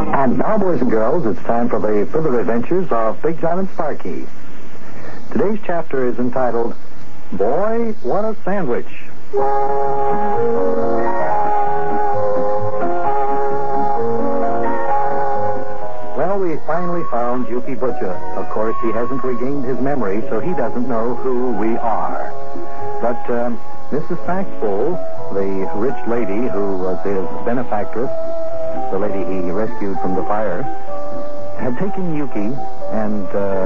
And now, boys and girls, it's time for the further adventures of Big John and Sparky. Today's chapter is entitled, Boy, What a Sandwich. Well, we finally found Yuki Butcher. Of course, he hasn't regained his memory, so he doesn't know who we are. But Mrs. Saxbull, the rich lady who was his benefactress, the lady he rescued from the fire, had taken Yuki, and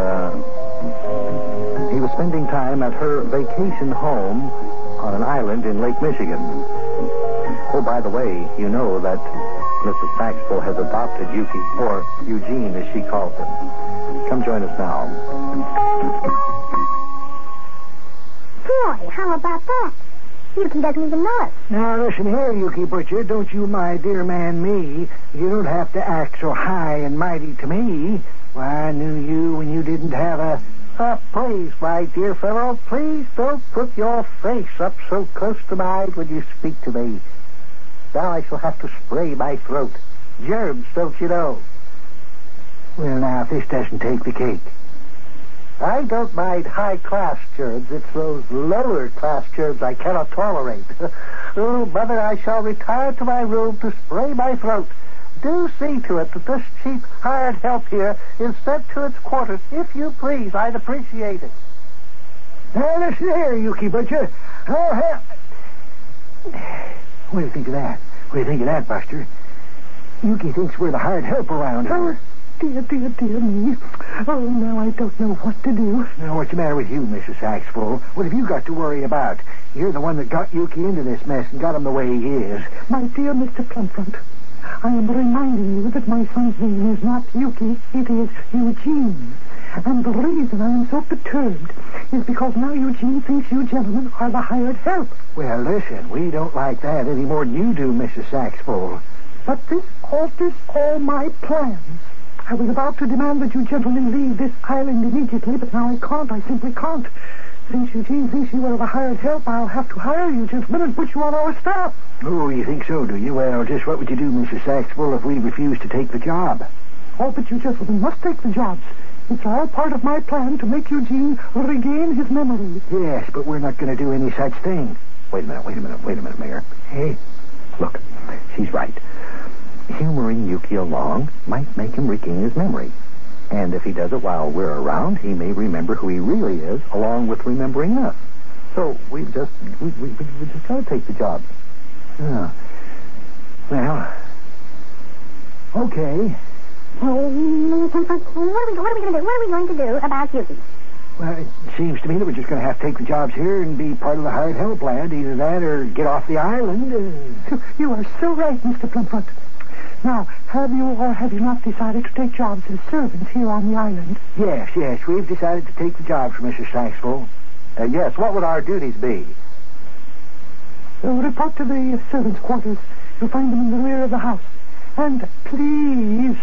he was spending time at her vacation home on an island in Lake Michigan. Oh, by the way, you know that Mrs. Saxbull has adopted Yuki, or Eugene as she calls him. Come join us now. Boy, how about that? Yuki doesn't even know us. Now, listen here, Yuki Butcher. Don't you, my dear man, me. You don't have to act so high and mighty to me. Why, I knew you when you didn't have a... please, my dear fellow, please don't put your face up so close to mine when you speak to me. Now I shall have to spray my throat. Germs, don't you know? Well, now, if this doesn't take the cake. I don't mind high-class germs. It's those lower-class germs I cannot tolerate. Oh, Mother, I shall retire to my room to spray my throat. Do see to it that this cheap hired help here is sent to its quarters. If you please, I'd appreciate it. Now, listen here, Yuki Butcher. Oh, hell... What do you think of that? What do you think of that, Buster? Yuki thinks we're the hired help around here. Dear me. Oh, now I don't know what to do. Now, what's the matter with you, Mrs. Saxbull? What have you got to worry about? You're the one that got Yuki into this mess and got him the way he is. My dear Mr. Plumfront, I am reminding you that my son's name is not Yuki, it is Eugene. And the reason I am so perturbed is because now Eugene thinks you gentlemen are the hired help. Well, listen, we don't like that any more than you do, Mrs. Saxbull. But this alters all my plans. I was about to demand that you gentlemen leave this island immediately, but now I can't. I simply can't. Since Eugene thinks you are the hired help, I'll have to hire you gentlemen and put you on our staff. Oh, you think so, do you? Well, just what would you do, Mrs. Saxbull, if we refused to take the job? Oh, but you gentlemen must take the jobs. It's all part of my plan to make Eugene regain his memory. Yes, but we're not going to do any such thing. Wait a minute, Mayor. Hey, look, she's right. Humoring Yuki along might make him regain his memory. And if he does it while we're around, he may remember who he really is, along with remembering us. So we just got to take the job. Well, okay. What are we going to do about Yuki? Well, it seems to me that we're just going to have to take the jobs here and be part of the hired help lad. Either that or get off the island. You are so right, Mr. Plumfront. Now, have you or have you not decided to take jobs as servants here on the island? Yes, we've decided to take the jobs, Mrs. Saxbull. Yes, what would our duties be? Report to the servants' quarters. You'll find them in the rear of the house. And please,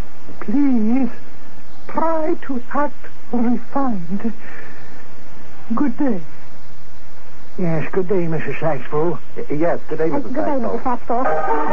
try to act refined. Good day. Yes, good day, Mrs. Saxbull. Yes, good day, Mrs. Saxbull. Good day, Mrs. Saxbull.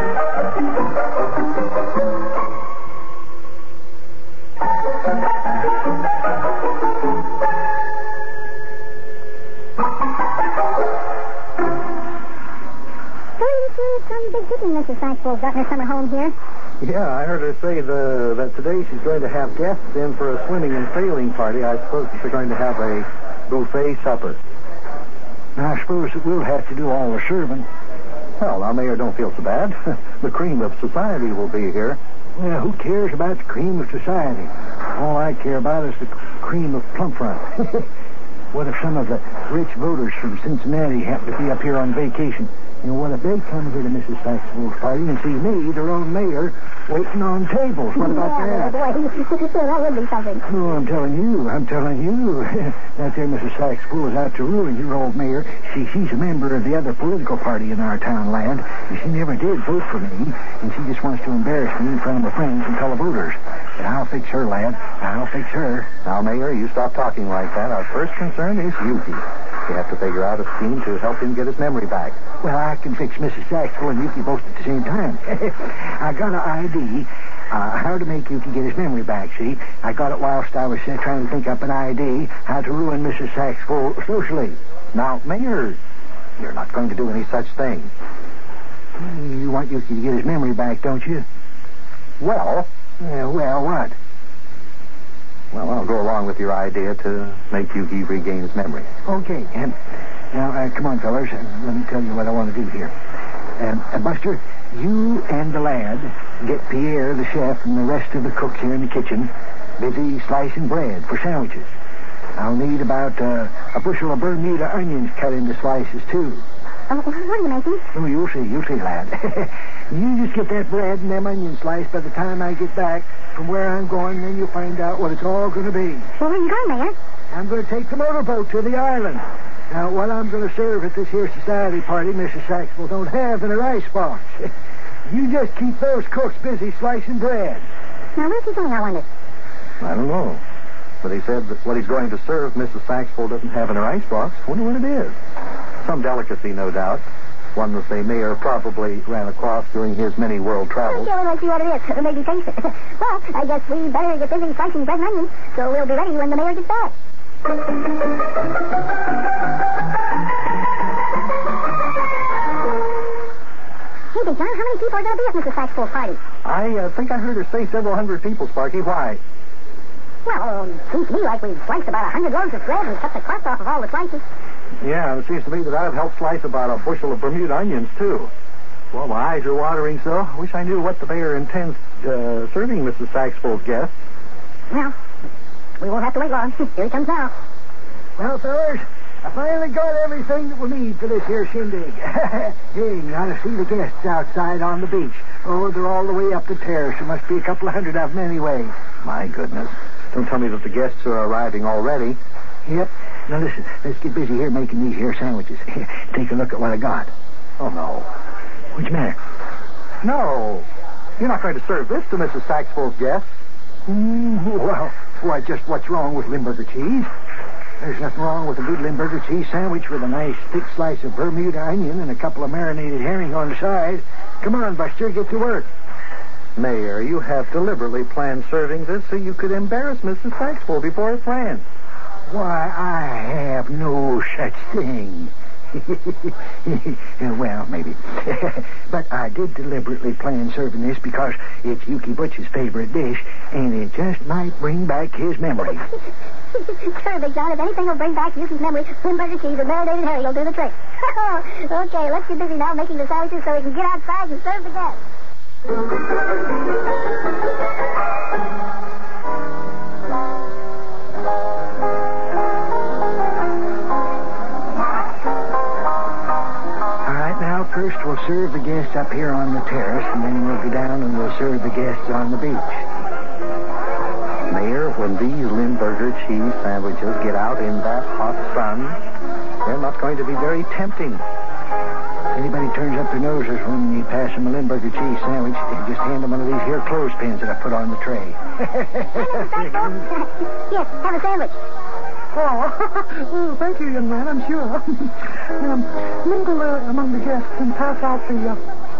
Some big digging Mrs. Saxbull's got in her summer home here. Yeah, I heard her say that today she's going to have guests in for a swimming and sailing party. I suppose that they're going to have a buffet supper. I suppose that we'll have to do all the serving. Well, now, Mayor, don't feel so bad. The cream of society will be here. Well, who cares about the cream of society? All I care about is the cream of Plumfront. What if some of the rich voters from Cincinnati happen to be up here on vacation? You know, what if they come here to Mrs. Saxbull's party and see me, their own mayor, waiting on tables? What about that? Boy, that would be something. No, I'm telling you. That there Mrs. Saxbull is out to ruin your old mayor. See, she's a member of the other political party in our town, lad. And she never did vote for me, and she just wants to embarrass me in front of my friends and fellow voters. But I'll fix her, lad. I'll fix her. Now, Mayor, you stop talking like that. Our first concern is Yuki. We have to figure out a scheme to help him get his memory back. Well, I can fix Mrs. Saxbull and Yuki both at the same time. I got an ID. how to make Yuki get his memory back, see? I got it whilst I was trying to think up an idea how to ruin Mrs. Saxville socially. Now, Mayor, you're not going to do any such thing. You want Yuki to get his memory back, don't you? Well, well, what? Well, I'll go along with your idea to make Yuki regain his memory. Okay. Now, come on, fellas. Let me tell you what I want to do here. Buster, you and the lad get Pierre, the chef, and the rest of the cooks here in the kitchen busy slicing bread for sandwiches. I'll need about a bushel of Bermuda onions cut into slices, too. What are you making? Oh, you'll see, lad. You just get that bread and them onions sliced by the time I get back from where I'm going, then you'll find out what it's all going to be. Well, where are you going, Mayor? I'm going to take the motorboat to the island. Now, what I'm going to serve at this here society party, Mrs. Saxville don't have in her icebox. You just keep those cooks busy slicing bread. Now, where's he going, I wonder? I don't know. But he said that what he's going to serve Mrs. Saxville doesn't have in her icebox. Wonder what it is. Some delicacy, no doubt. One that the mayor probably ran across during his many world travels. Okay, well, let's see what it is. Maybe taste it. Well, I guess we better get busy slicing bread and onions, so we'll be ready when the mayor gets back. Hey, Big John, how many people are going to be at Mrs. Saxville's party? I think I heard her say several hundred people, Sparky. Why? Well, seems to me like we've sliced about 100 loaves of bread and cut the crust off of all the slices. Yeah, it seems to me that I've helped slice about a bushel of Bermuda onions, too. Well, my eyes are watering so. I wish I knew what the mayor intends serving Mrs. Saxville's guests. Well, we won't have to wait long. Here he comes now. Well, fellas, I finally got everything that we need for this here shindig. Hey, now to see the guests outside on the beach. Oh, they're all the way up the terrace. There must be a couple of hundred of them anyway. My goodness. Don't tell me that the guests are arriving already. Yep. Now listen, let's get busy here making these here sandwiches. Take a look at what I got. Oh, no. What's the matter? No. You're not going to serve this to Mrs. Saxville's guests. Well, just what's wrong with Limburger cheese? There's nothing wrong with a good Limburger cheese sandwich with a nice thick slice of Bermuda onion and a couple of marinated herring on the side. Come on, Buster, get to work. Mayor, you have deliberately planned serving this so you could embarrass Mrs. Saxville before her friends. Why, I have no such thing. Well, maybe. But I did deliberately plan serving this because it's Yuki Butch's favorite dish, and it just might bring back his memory. Sure, Big John. If anything will bring back Yuki's memory, Limburger cheese and marinated herring will do the trick. Okay, let's get busy now making the sandwiches so we can get outside and serve the guests. First, we'll serve the guests up here on the terrace, and then we'll go down and we'll serve the guests on the beach. Mayor, when these Limburger cheese sandwiches get out in that hot sun, they're not going to be very tempting. Anybody turns up their noses when you pass them a Limburger cheese sandwich, they just hand them one of these here clothespins that I put on the tray. Yes, have a sandwich. Oh, thank you, young man, I'm sure. Mingle among the guests and pass out the,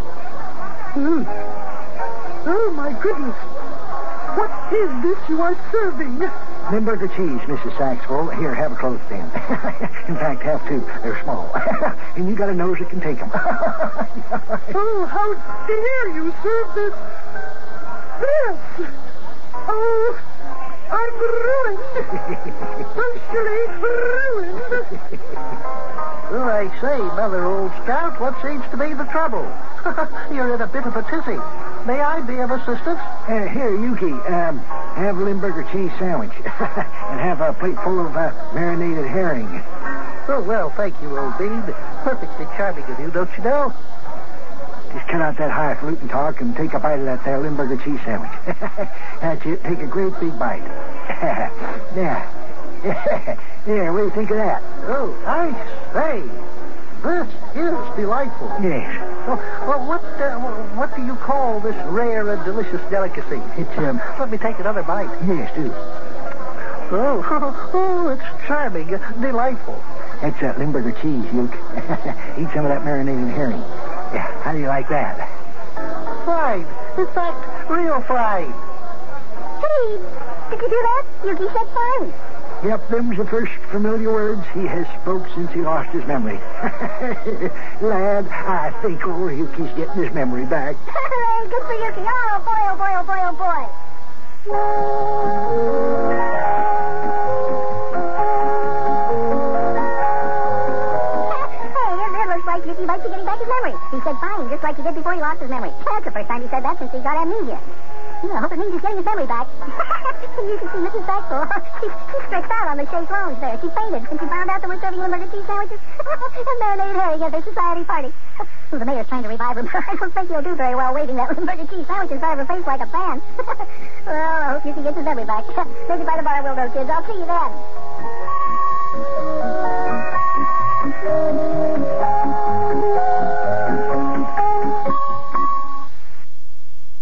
Oh, my goodness. What is this you are serving? Limburger cheese, Mrs. Saxville. Here, have a clothespin. In fact, have two. They're small. And you got a nose that can take them. Oh, how dare you serve this? This! Oh... I'm ruined! Partially ruined! Well, I say, Mother Old Scout, what seems to be the trouble? You're in a bit of a tizzy. May I be of assistance? Here, Yuki, have a Limburger cheese sandwich. And have a plate full of marinated herring. Oh, well, thank you, old bean. Perfectly charming of you, don't you know? Just cut out that highfalutin talk and take a bite of that there Limburger cheese sandwich. That's it. Take a great big bite. Yeah. Yeah, what do you think of that? Oh, I say. This is delightful. Yes. Well, what do you call this rare and delicious delicacy? It's, Let me take another bite. Yes, do. Oh, it's charming. Delightful. That's Limburger cheese, Luke. Eat some of that marinated herring. Yeah, how do you like that? Fine. In fact, Real fine. Hey, did you do that? Yuki said fine. Yep, them's the first familiar words he has spoke since he lost his memory. Lad, I think old Yuki's getting his memory back. Hooray, good for Yuki. Oh, boy, oh, boy, oh, boy, oh, boy. Hey, it looks like Yuki might be getting back his memory. He said fine, just like he did before he lost his memory. That's the first time he said that since he got amnesia. I hope it means he's getting his memory back. You can see Mrs. Saxel. She's stretched out on the chaise lounge there. She fainted when she found out that we're serving Limburger cheese sandwiches and marinated herring at their society party. The mayor's trying to revive her, but I don't think he'll do very well waving that Limburger cheese sandwich in front of her face like a fan. Well, I hope you can get his memory back. Maybe by the bar we'll know, kids. I'll see you then.